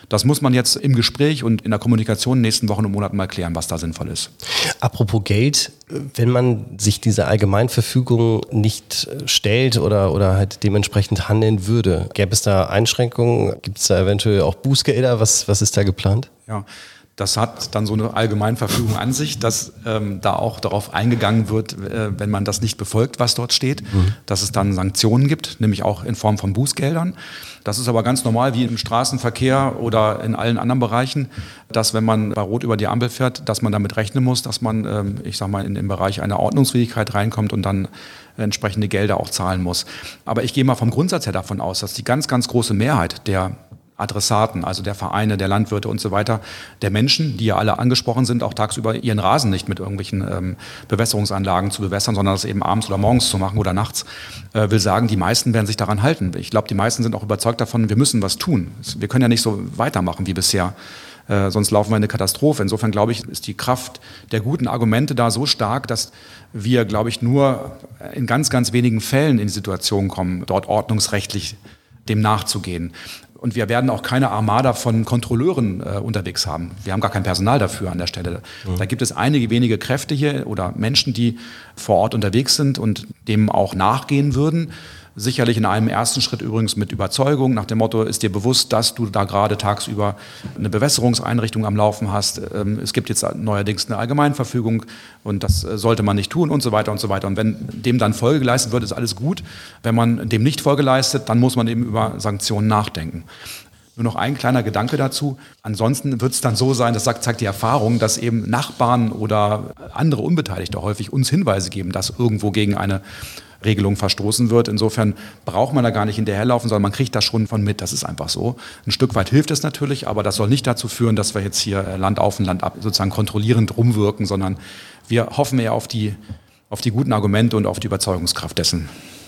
Das muss man jetzt im Gespräch und in der Kommunikation in den nächsten Wochen und Monaten mal klären, was da sinnvoll ist. Apropos Geld, wenn man sich diese Allgemeinverfügung nicht stellt oder halt dementsprechend handeln würde, gäbe es da Einschränkungen? Gibt es da eventuell auch Bußgelder? Was ist da geplant? Ja. Das hat dann so eine Allgemeinverfügung an sich, dass da auch darauf eingegangen wird, wenn man das nicht befolgt, was dort steht, dass es dann Sanktionen gibt, nämlich auch in Form von Bußgeldern. Das ist aber ganz normal wie im Straßenverkehr oder in allen anderen Bereichen, dass wenn man bei Rot über die Ampel fährt, dass man damit rechnen muss, dass man, in den Bereich einer Ordnungsfähigkeit reinkommt und dann entsprechende Gelder auch zahlen muss. Aber ich gehe mal vom Grundsatz her davon aus, dass die ganz, ganz große Mehrheit der Adressaten, also der Vereine, der Landwirte und so weiter, der Menschen, die ja alle angesprochen sind, auch tagsüber ihren Rasen nicht mit irgendwelchen Bewässerungsanlagen zu bewässern, sondern das eben abends oder morgens zu machen oder nachts, will sagen, die meisten werden sich daran halten. Ich glaube, die meisten sind auch überzeugt davon, wir müssen was tun. Wir können ja nicht so weitermachen wie bisher. Sonst laufen wir in eine Katastrophe. Insofern, glaube ich, ist die Kraft der guten Argumente da so stark, dass wir, glaube ich, nur in ganz, ganz wenigen Fällen in die Situation kommen, dort ordnungsrechtlich dem nachzugehen. Und wir werden auch keine Armada von Kontrolleuren unterwegs haben. Wir haben gar kein Personal dafür an der Stelle. Da gibt es einige wenige Kräfte hier oder Menschen, die vor Ort unterwegs sind und dem auch nachgehen würden. Sicherlich in einem ersten Schritt übrigens mit Überzeugung, nach dem Motto, ist dir bewusst, dass du da gerade tagsüber eine Bewässerungseinrichtung am Laufen hast. Es gibt jetzt neuerdings eine Allgemeinverfügung und das sollte man nicht tun und so weiter und so weiter. Und wenn dem dann Folge geleistet wird, ist alles gut. Wenn man dem nicht Folge leistet, dann muss man eben über Sanktionen nachdenken. Nur noch ein kleiner Gedanke dazu. Ansonsten wird es dann so sein, das zeigt die Erfahrung, dass eben Nachbarn oder andere Unbeteiligte häufig uns Hinweise geben, dass irgendwo gegen eine Regelung verstoßen wird. Insofern braucht man da gar nicht hinterherlaufen, sondern man kriegt das schon von mit. Das ist einfach so. Ein Stück weit hilft es natürlich, aber das soll nicht dazu führen, dass wir jetzt hier Land auf und Land ab sozusagen kontrollierend rumwirken, sondern wir hoffen eher auf die guten Argumente und auf die Überzeugungskraft dessen.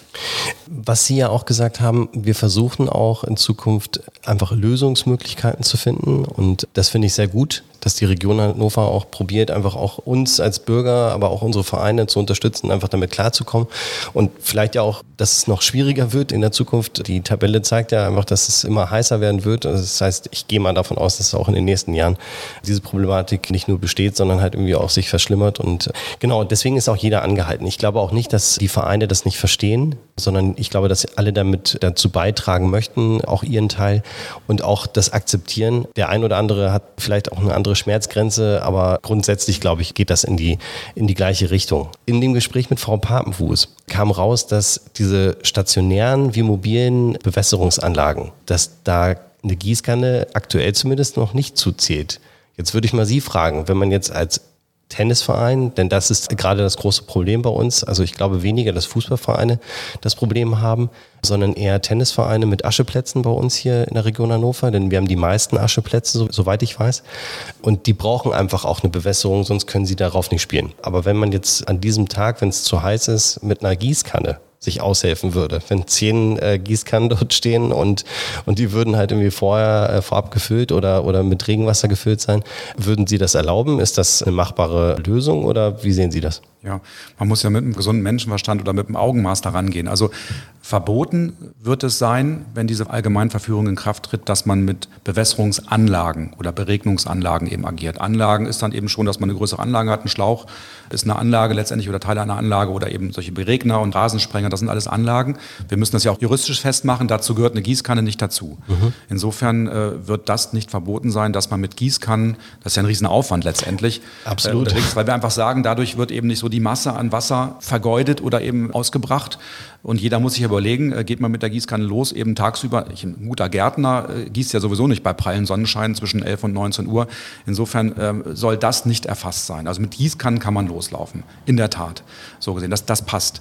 Was Sie ja auch gesagt haben, wir versuchen auch in Zukunft einfach Lösungsmöglichkeiten zu finden und das finde ich sehr gut, dass die Region Hannover auch probiert, einfach auch uns als Bürger, aber auch unsere Vereine zu unterstützen, einfach damit klarzukommen und vielleicht ja auch, dass es noch schwieriger wird in der Zukunft. Die Tabelle zeigt ja einfach, dass es immer heißer werden wird. Das heißt, ich gehe mal davon aus, dass auch in den nächsten Jahren diese Problematik nicht nur besteht, sondern halt irgendwie auch sich verschlimmert und genau, deswegen ist auch jeder angehalten. Ich glaube auch nicht, dass die Vereine das nicht verstehen, sondern ich glaube, dass alle damit dazu beitragen möchten, auch ihren Teil und auch das akzeptieren. Der ein oder andere hat vielleicht auch eine andere Schmerzgrenze, aber grundsätzlich, glaube ich, geht das in die gleiche Richtung. In dem Gespräch mit Frau Papenfuß kam raus, dass diese stationären wie mobilen Bewässerungsanlagen, dass da eine Gießkanne aktuell zumindest noch nicht zuzählt. Jetzt würde ich mal Sie fragen, wenn man jetzt als Tennisverein, denn das ist gerade das große Problem bei uns. Also ich glaube weniger, dass Fußballvereine das Problem haben, sondern eher Tennisvereine mit Ascheplätzen bei uns hier in der Region Hannover, denn wir haben die meisten Ascheplätze, soweit ich weiß. Und die brauchen einfach auch eine Bewässerung, sonst können sie darauf nicht spielen. Aber wenn man jetzt an diesem Tag, wenn es zu heiß ist, mit einer Gießkanne sich aushelfen würde. Wenn 10 Gießkannen dort stehen und die würden halt irgendwie vorab gefüllt oder mit Regenwasser gefüllt sein, würden Sie das erlauben? Ist das eine machbare Lösung oder wie sehen Sie das? Ja, man muss ja mit einem gesunden Menschenverstand oder mit einem Augenmaß daran gehen. Also verboten wird es sein, wenn diese Allgemeinverfügung in Kraft tritt, dass man mit Bewässerungsanlagen oder Beregnungsanlagen eben agiert. Anlagen ist dann eben schon, dass man eine größere Anlage hat. Ein Schlauch ist eine Anlage letztendlich oder Teil einer Anlage oder eben solche Beregner und Rasensprenger, das sind alles Anlagen. Wir müssen das ja auch juristisch festmachen, dazu gehört eine Gießkanne nicht dazu. Insofern wird das nicht verboten sein, dass man mit Gießkannen, das ist ja ein Riesenaufwand letztendlich, absolut, weil wir einfach sagen, dadurch wird eben nicht so die Masse an Wasser vergeudet oder eben ausgebracht. Und jeder muss sich überlegen, geht man mit der Gießkanne los, eben tagsüber. Ein guter Gärtner gießt ja sowieso nicht bei prallen Sonnenschein zwischen 11 und 19 Uhr. Insofern soll das nicht erfasst sein. Also mit Gießkannen kann man loslaufen. In der Tat. So gesehen, das passt.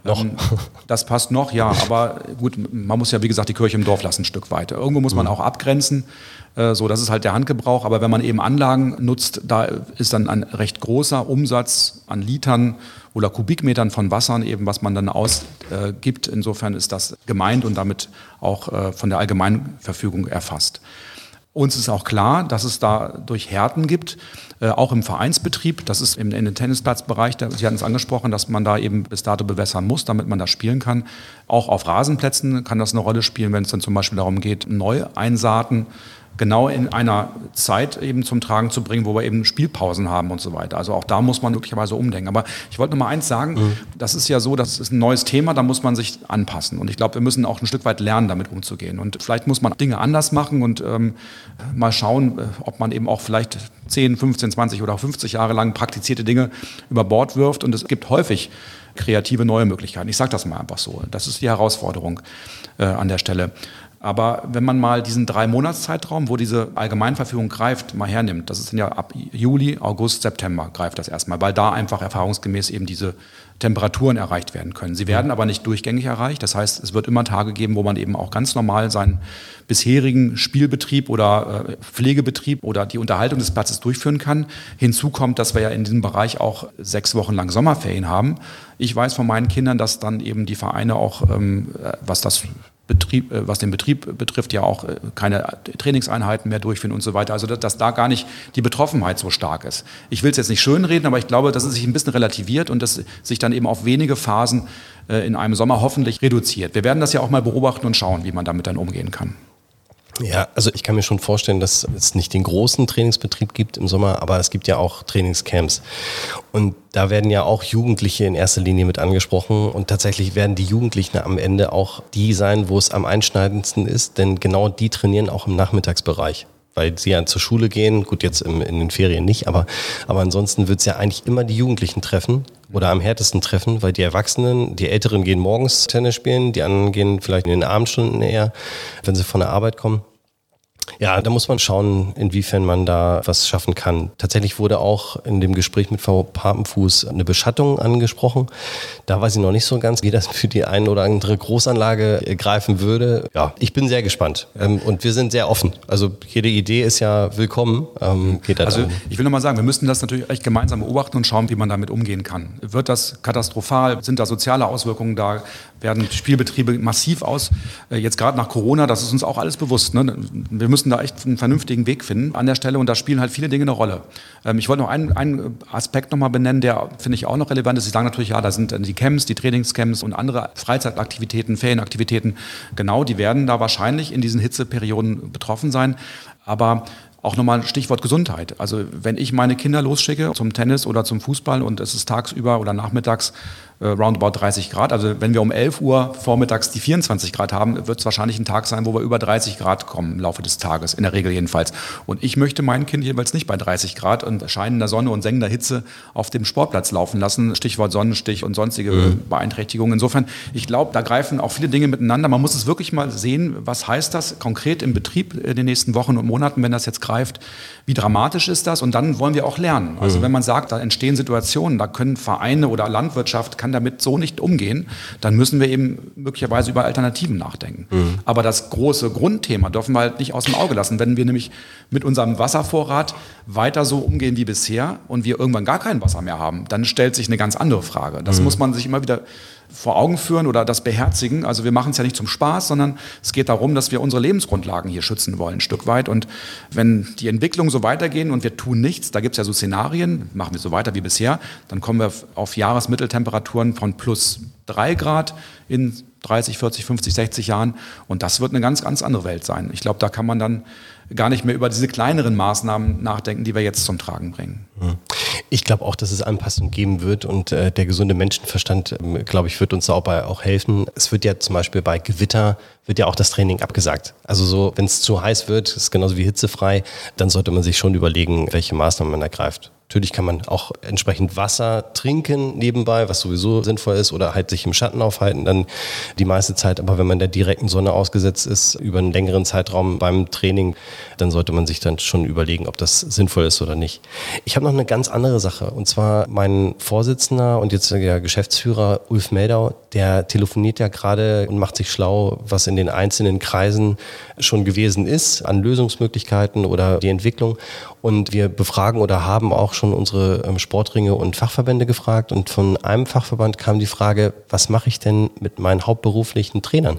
Das passt noch, ja. Aber gut, man muss ja, wie gesagt, die Kirche im Dorf lassen ein Stück weit. Irgendwo muss man auch abgrenzen. So, das ist halt der Handgebrauch. Aber wenn man eben Anlagen nutzt, da ist dann ein recht großer Umsatz an Litern oder Kubikmetern von Wassern eben, was man dann ausgibt. Insofern ist das gemeint und damit auch von der Allgemeinverfügung erfasst. Uns ist auch klar, dass es da durch Härten gibt, auch im Vereinsbetrieb. Das ist in den Tennisplatzbereich, Sie hatten es angesprochen, dass man da eben bis dato bewässern muss, damit man da spielen kann. Auch auf Rasenplätzen kann das eine Rolle spielen, wenn es dann zum Beispiel darum geht, Neueinsaaten genau in einer Zeit eben zum Tragen zu bringen, wo wir eben Spielpausen haben und so weiter. Also auch da muss man möglicherweise umdenken. Aber ich wollte noch mal eins sagen, das ist ja so, das ist ein neues Thema, da muss man sich anpassen. Und ich glaube, wir müssen auch ein Stück weit lernen, damit umzugehen. Und vielleicht muss man Dinge anders machen und mal schauen, ob man eben auch vielleicht 10, 15, 20 oder auch 50 Jahre lang praktizierte Dinge über Bord wirft. Und es gibt häufig kreative neue Möglichkeiten. Ich sage das mal einfach so. Das ist die Herausforderung an der Stelle. Aber wenn man mal diesen 3-Monats-Zeitraum, wo diese Allgemeinverfügung greift, mal hernimmt, das ist dann ja ab Juli, August, September greift das erstmal, weil da einfach erfahrungsgemäß eben diese Temperaturen erreicht werden können. Sie werden aber nicht durchgängig erreicht. Das heißt, es wird immer Tage geben, wo man eben auch ganz normal seinen bisherigen Spielbetrieb oder Pflegebetrieb oder die Unterhaltung des Platzes durchführen kann. Hinzu kommt, dass wir ja in diesem Bereich auch 6 Wochen lang Sommerferien haben. Ich weiß von meinen Kindern, dass dann eben die Vereine auch, was den Betrieb betrifft, ja auch keine Trainingseinheiten mehr durchführen und so weiter. Also dass da gar nicht die Betroffenheit so stark ist. Ich will es jetzt nicht schönreden, aber ich glaube, dass es sich ein bisschen relativiert und dass sich dann eben auf wenige Phasen in einem Sommer hoffentlich reduziert. Wir werden das ja auch mal beobachten und schauen, wie man damit dann umgehen kann. Ja, also ich kann mir schon vorstellen, dass es nicht den großen Trainingsbetrieb gibt im Sommer, aber es gibt ja auch Trainingscamps. Und da werden ja auch Jugendliche in erster Linie mit angesprochen. Und tatsächlich werden die Jugendlichen am Ende auch die sein, wo es am einschneidendsten ist, denn genau die trainieren auch im Nachmittagsbereich. Weil sie ja zur Schule gehen, gut jetzt in den Ferien nicht, aber ansonsten wird es ja eigentlich immer die Jugendlichen treffen oder am härtesten treffen, weil die Erwachsenen, die Älteren gehen morgens Tennis spielen, die anderen gehen vielleicht in den Abendstunden eher, wenn sie von der Arbeit kommen. Ja, da muss man schauen, inwiefern man da was schaffen kann. Tatsächlich wurde auch in dem Gespräch mit Frau Papenfuß eine Beschattung angesprochen. Da weiß ich noch nicht so ganz, wie das für die eine oder andere Großanlage greifen würde. Ja, ich bin sehr gespannt und wir sind sehr offen. Also jede Idee ist ja willkommen. Ich will nochmal sagen, wir müssen das natürlich echt gemeinsam beobachten und schauen, wie man damit umgehen kann. Wird das katastrophal? Sind da soziale Auswirkungen da? Werden Spielbetriebe massiv aus? Jetzt gerade nach Corona, das ist uns auch alles bewusst. Ne? Wir müssen da echt einen vernünftigen Weg finden an der Stelle und da spielen halt viele Dinge eine Rolle. Ich wollte noch einen Aspekt nochmal benennen, der finde ich auch noch relevant ist. Sie sagen natürlich, ja, da sind die Camps, die Trainingscamps und andere Freizeitaktivitäten, Ferienaktivitäten, genau, die werden da wahrscheinlich in diesen Hitzeperioden betroffen sein. Aber auch nochmal Stichwort Gesundheit. Also wenn ich meine Kinder losschicke zum Tennis oder zum Fußball und es ist tagsüber oder nachmittags roundabout 30 Grad, also wenn wir um 11 Uhr vormittags die 24 Grad haben, wird es wahrscheinlich ein Tag sein, wo wir über 30 Grad kommen im Laufe des Tages, in der Regel jedenfalls. Und ich möchte mein Kind jeweils nicht bei 30 Grad und scheinender Sonne und sengender Hitze auf dem Sportplatz laufen lassen, Stichwort Sonnenstich und sonstige Beeinträchtigungen. Insofern, ich glaube, da greifen auch viele Dinge miteinander. Man muss es wirklich mal sehen, was heißt das konkret im Betrieb in den nächsten Wochen und Monaten, wenn das jetzt greift. Wie dramatisch ist das? Und dann wollen wir auch lernen. Also wenn man sagt, da entstehen Situationen, da können Vereine oder Landwirtschaft kann damit so nicht umgehen, dann müssen wir eben möglicherweise über Alternativen nachdenken. Aber das große Grundthema dürfen wir halt nicht aus dem Auge lassen. Wenn wir nämlich mit unserem Wasservorrat weiter so umgehen wie bisher und wir irgendwann gar kein Wasser mehr haben, dann stellt sich eine ganz andere Frage. Das muss man sich immer wieder vor Augen führen oder das beherzigen. Also wir machen es ja nicht zum Spaß, sondern es geht darum, dass wir unsere Lebensgrundlagen hier schützen wollen, ein Stück weit. Und wenn die Entwicklungen so weitergehen und wir tun nichts, da gibt es ja so Szenarien, machen wir so weiter wie bisher, dann kommen wir auf Jahresmitteltemperaturen von plus 3 Grad in 30, 40, 50, 60 Jahren. Und das wird eine ganz, ganz andere Welt sein. Ich glaube, da kann man dann gar nicht mehr über diese kleineren Maßnahmen nachdenken, die wir jetzt zum Tragen bringen. Ich glaube auch, dass es Anpassungen geben wird und der gesunde Menschenverstand, glaube ich, wird uns dabei auch helfen. Es wird ja zum Beispiel bei Gewitter, wird ja auch das Training abgesagt. Also so, wenn es zu heiß wird, ist genauso wie hitzefrei, dann sollte man sich schon überlegen, welche Maßnahmen man ergreift. Natürlich kann man auch entsprechend Wasser trinken nebenbei, was sowieso sinnvoll ist, oder halt sich im Schatten aufhalten dann die meiste Zeit. Aber wenn man der direkten Sonne ausgesetzt ist über einen längeren Zeitraum beim Training, dann sollte man sich dann schon überlegen, ob das sinnvoll ist oder nicht. Ich habe noch eine ganz andere Sache, und zwar mein Vorsitzender und jetzt der Geschäftsführer Ulf Meldau, der telefoniert ja gerade und macht sich schlau, was in den einzelnen Kreisen schon gewesen ist an Lösungsmöglichkeiten oder die Entwicklung. Und wir befragen oder haben auch schon unsere Sportringe und Fachverbände gefragt. Und von einem Fachverband kam die Frage, was mache ich denn mit meinen hauptberuflichen Trainern?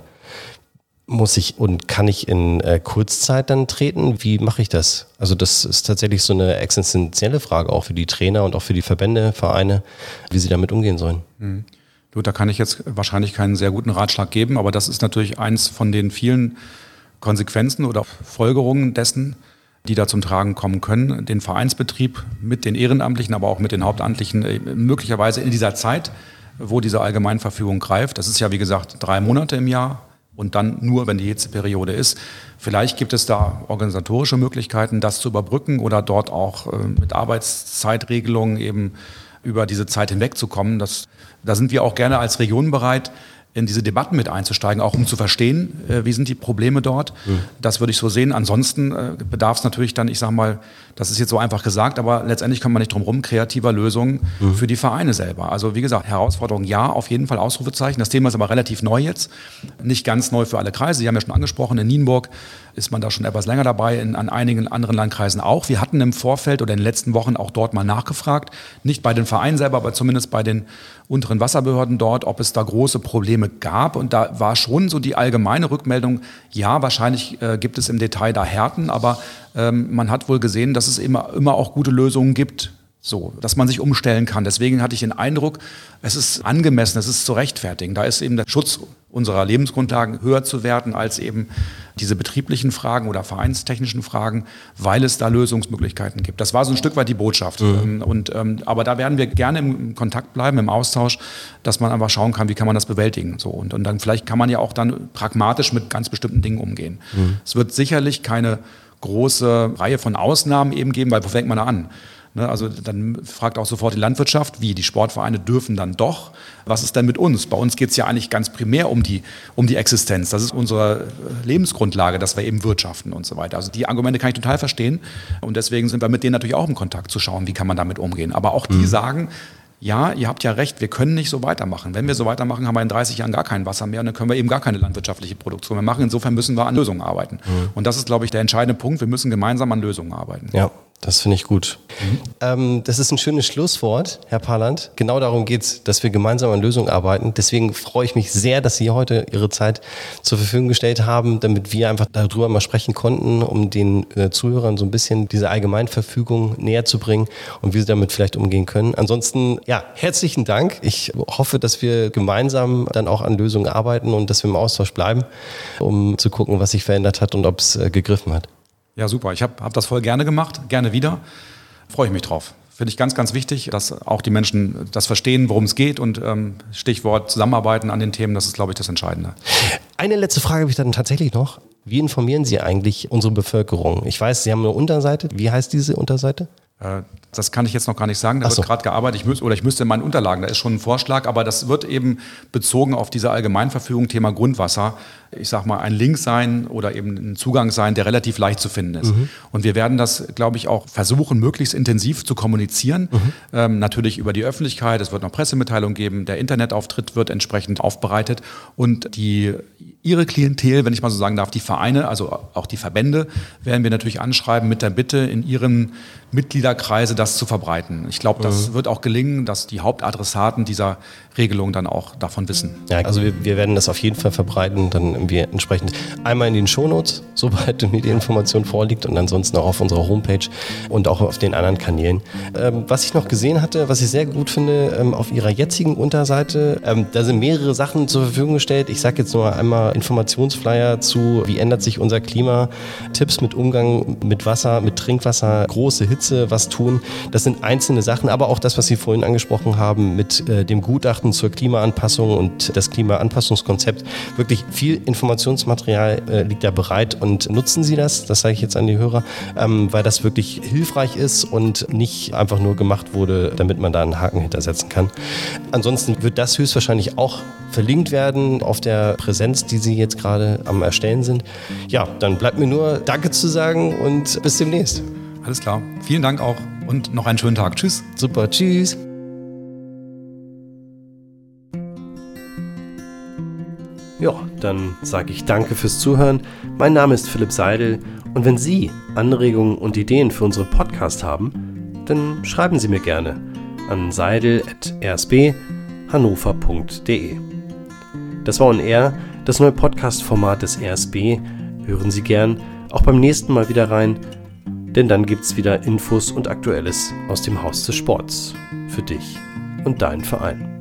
Muss ich und kann ich in Kurzzeit dann treten? Wie mache ich das? Also das ist tatsächlich so eine existenzielle Frage auch für die Trainer und auch für die Verbände, Vereine, wie sie damit umgehen sollen. Du, da kann ich jetzt wahrscheinlich keinen sehr guten Ratschlag geben, aber das ist natürlich eins von den vielen Konsequenzen oder Folgerungen dessen, die da zum Tragen kommen können, den Vereinsbetrieb mit den Ehrenamtlichen, aber auch mit den Hauptamtlichen möglicherweise in dieser Zeit, wo diese Allgemeinverfügung greift. Das ist ja, wie gesagt, 3 Monate im Jahr und dann nur, wenn die Hitzeperiode ist. Vielleicht gibt es da organisatorische Möglichkeiten, das zu überbrücken oder dort auch mit Arbeitszeitregelungen eben über diese Zeit hinwegzukommen. Da sind wir auch gerne als Region bereit, in diese Debatten mit einzusteigen, auch um zu verstehen, wie sind die Probleme dort. Das würde ich so sehen. Ansonsten bedarf es natürlich dann, ich sage mal, das ist jetzt so einfach gesagt, aber letztendlich kommt man nicht drum rum, kreativer Lösungen für die Vereine selber. Also wie gesagt, Herausforderung ja, auf jeden Fall Ausrufezeichen. Das Thema ist aber relativ neu jetzt, nicht ganz neu für alle Kreise. Sie haben ja schon angesprochen, in Nienburg ist man da schon etwas länger dabei, an einigen anderen Landkreisen auch. Wir hatten im Vorfeld oder in den letzten Wochen auch dort mal nachgefragt, nicht bei den Vereinen selber, aber zumindest bei den unteren Wasserbehörden dort, ob es da große Probleme gab. Und da war schon so die allgemeine Rückmeldung, ja, wahrscheinlich gibt es im Detail da Härten, aber man hat wohl gesehen, dass es immer auch gute Lösungen gibt, so, dass man sich umstellen kann. Deswegen hatte ich den Eindruck, es ist angemessen, es ist zu rechtfertigen. Da ist eben der Schutz unserer Lebensgrundlagen höher zu werten als eben diese betrieblichen Fragen oder vereinstechnischen Fragen, weil es da Lösungsmöglichkeiten gibt. Das war so ein Stück weit die Botschaft. Aber da werden wir gerne im Kontakt bleiben, im Austausch, dass man einfach schauen kann, wie kann man das bewältigen. So, und dann vielleicht kann man ja auch dann pragmatisch mit ganz bestimmten Dingen umgehen. Es wird sicherlich keine große Reihe von Ausnahmen eben geben, weil wo fängt man da an? Also dann fragt auch sofort die Landwirtschaft, wie, die Sportvereine dürfen dann doch. Was ist denn mit uns? Bei uns geht es ja eigentlich ganz primär um die Existenz. Das ist unsere Lebensgrundlage, dass wir eben wirtschaften und so weiter. Also die Argumente kann ich total verstehen. Und deswegen sind wir mit denen natürlich auch im Kontakt zu schauen, wie kann man damit umgehen. Aber auch die sagen, ja, ihr habt ja recht, wir können nicht so weitermachen. Wenn wir so weitermachen, haben wir in 30 Jahren gar kein Wasser mehr und dann können wir eben gar keine landwirtschaftliche Produktion mehr machen. Insofern müssen wir an Lösungen arbeiten. Und das ist, glaube ich, der entscheidende Punkt. Wir müssen gemeinsam an Lösungen arbeiten. Ja. Das finde ich gut. Das ist ein schönes Schlusswort, Herr Parland. Genau darum geht es, dass wir gemeinsam an Lösungen arbeiten. Deswegen freue ich mich sehr, dass Sie heute Ihre Zeit zur Verfügung gestellt haben, damit wir einfach darüber mal sprechen konnten, um den Zuhörern so ein bisschen diese Allgemeinverfügung näher zu bringen und wie sie damit vielleicht umgehen können. Ansonsten, ja, herzlichen Dank. Ich hoffe, dass wir gemeinsam dann auch an Lösungen arbeiten und dass wir im Austausch bleiben, um zu gucken, was sich verändert hat und ob es gegriffen hat. Ja, super. Ich hab das voll gerne gemacht, gerne wieder. Freue ich mich drauf. Finde ich ganz, ganz wichtig, dass auch die Menschen das verstehen, worum es geht und Stichwort Zusammenarbeiten an den Themen, das ist, glaube ich, das Entscheidende. Eine letzte Frage habe ich dann tatsächlich noch. Wie informieren Sie eigentlich unsere Bevölkerung? Ich weiß, Sie haben eine Unterseite. Wie heißt diese Unterseite? Das kann ich jetzt noch gar nicht sagen, da wird gerade gearbeitet. Ich müsste in meinen Unterlagen, da ist schon ein Vorschlag, aber das wird eben bezogen auf diese Allgemeinverfügung, Thema Grundwasser, ich sag mal, ein Link sein oder eben ein Zugang sein, der relativ leicht zu finden ist. Und wir werden das, glaube ich, auch versuchen, möglichst intensiv zu kommunizieren. Natürlich über die Öffentlichkeit, es wird noch Pressemitteilungen geben, der Internetauftritt wird entsprechend aufbereitet und Ihre Klientel, wenn ich mal so sagen darf, die Vereine, also auch die Verbände, werden wir natürlich anschreiben mit der Bitte, in ihren Mitgliederkreise das zu verbreiten. Ich glaube, das wird auch gelingen, dass die Hauptadressaten dieser Regelung dann auch davon wissen. Ja, also wir werden das auf jeden Fall verbreiten, dann wir entsprechend einmal in den Shownotes, sobald mir die Information vorliegt und ansonsten auch auf unserer Homepage und auch auf den anderen Kanälen. Was ich noch gesehen hatte, was ich sehr gut finde, auf Ihrer jetzigen Unterseite, da sind mehrere Sachen zur Verfügung gestellt. Ich sage jetzt nur einmal Informationsflyer zu, wie ändert sich unser Klima, Tipps mit Umgang mit Wasser, mit Trinkwasser, große Hitze, was tun. Das sind einzelne Sachen, aber auch das, was Sie vorhin angesprochen haben mit dem Gutachten zur Klimaanpassung und das Klimaanpassungskonzept. Wirklich viel Informationsmaterial liegt da bereit und nutzen Sie das sage ich jetzt an die Hörer, weil das wirklich hilfreich ist und nicht einfach nur gemacht wurde, damit man da einen Haken hintersetzen kann. Ansonsten wird das höchstwahrscheinlich auch verlinkt werden auf der Präsenz, die Sie jetzt gerade am Erstellen sind. Ja, dann bleibt mir nur Danke zu sagen und bis demnächst. Alles klar. Vielen Dank auch und noch einen schönen Tag. Tschüss. Super, tschüss. Ja, dann sage ich danke fürs Zuhören. Mein Name ist Philipp Seidel und wenn Sie Anregungen und Ideen für unsere Podcast haben, dann schreiben Sie mir gerne an seidel@rsbhannover.de. Das war On Air, das neue Podcast-Format des RSB. Hören Sie gern auch beim nächsten Mal wieder rein, denn dann gibt's wieder Infos und Aktuelles aus dem Haus des Sports für dich und deinen Verein.